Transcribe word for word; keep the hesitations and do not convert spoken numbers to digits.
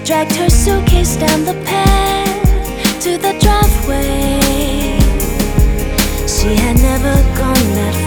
dragged her suitcase down the path to the driveway. She had never gone that far.